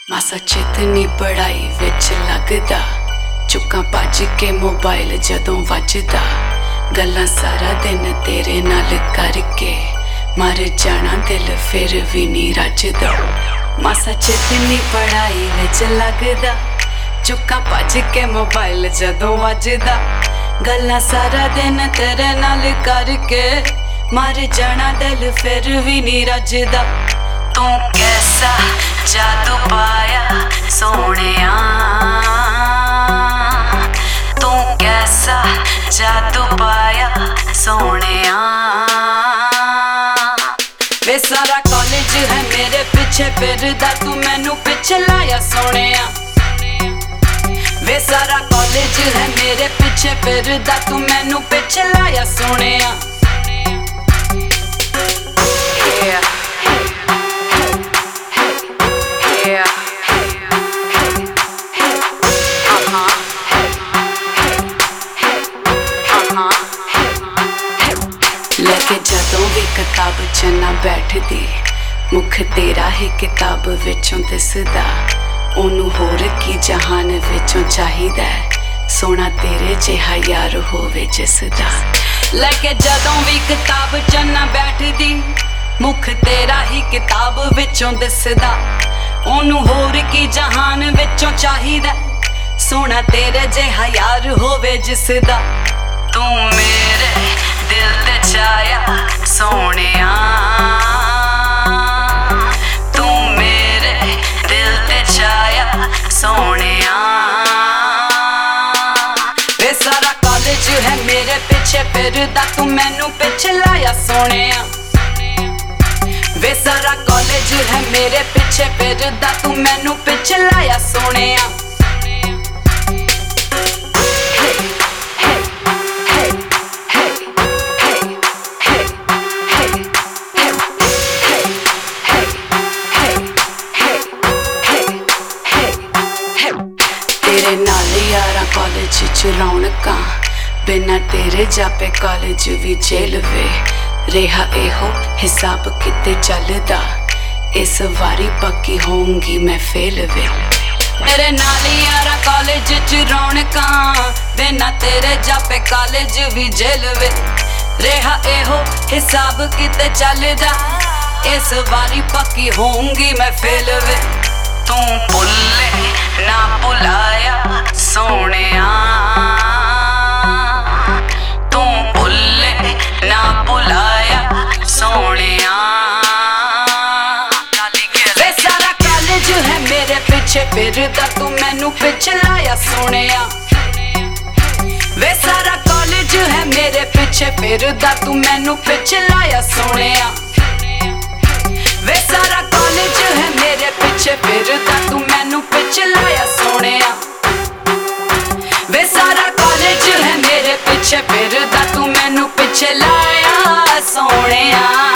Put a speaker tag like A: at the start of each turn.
A: मासा चेतनी पढ़ाई विच लगदा, चुक्कां भज के मोबाइल जदों वजदा, गल्लां सारा दिन तेरे नाल करके मर जाना दिल फिर भी नहीं रजदा। मासा चेतनी पढ़ाई विच लगदा, चुक्कां भज के मोबाइल जदों वजदा, गल्लां सारा दिन तेरे नाल करके मर जाना दिल फिर भी नहीं रजदा। तू कैसा जादू पाया सोहणिया, तू कैसा जादू पाया सोहणिया। वे सारा कॉलेज है मेरे पीछे फिरदा, तू मैनू पिछे लाया सोहणिया। वे सारा कॉलेज है मेरे पीछे फिरदा, तू मैनू पिछे लाया सोहणिया। लेके जदों भी किताब च ना बैठदी, मुख तेरा ही किताब विचों दिसदा, ओनू होर की जहान विचों चाहिदा, सोना तेरे जिहा यार होवे जिसदा। लेके जदों भी किताब च ना बैठदी, मुख तेरा ही किताब विचों दिसदा, ओनू होर की जहान विचों चाहिदा, सोना तेरे जिहा यार होवे जिसदा। तू मेरे दिल ते छाया सोहणिया, तू मेरे दिल ते छाया सोहणिया। वे सारा कॉलेज है मेरे पीछे फिरदा, तू मैनू पिछे लाया सोहणिया। वे सारा कॉलेज है मेरे पीछे फिरदा, तू मैनू पिछे लाया सोहणिया। तेरे नाल यारा कॉलेज च रौनकां, बिना तेरे जापे कॉलेज भी जेल वे। रेहा एहो हिसाब किते चलदा, इस वारी पक्की होंगी मैं फेल वे। तेरे नाल यारा कॉलेज च रौनकां, बिना तेरे जापे कॉलेज भी जेल वे। रेहा एहो हिसाब किते चलदा, इस वारी पक्की होंगी मैं फेल वे। तू भुल्ले ना भुलाया सोहणिया, तू भुल्ले ना भुलाया सोहणिया। वे सारा कॉलेज है मेरे पीछे फिरदा, तू मैनू पिछे लाया सोहणिया। वे सारा कॉलेज है मेरे पीछे फिरदा, तू मैनू पिछे लाया सोहणिया। वे सारा कॉलेज है मेरे पीछे फिरदा, तू मैनू पिछे लाया सोहणिया। वे सारा कॉलेज है मेरे पीछे फिरदा, तू मैनू पिछे लाया सोहणिया।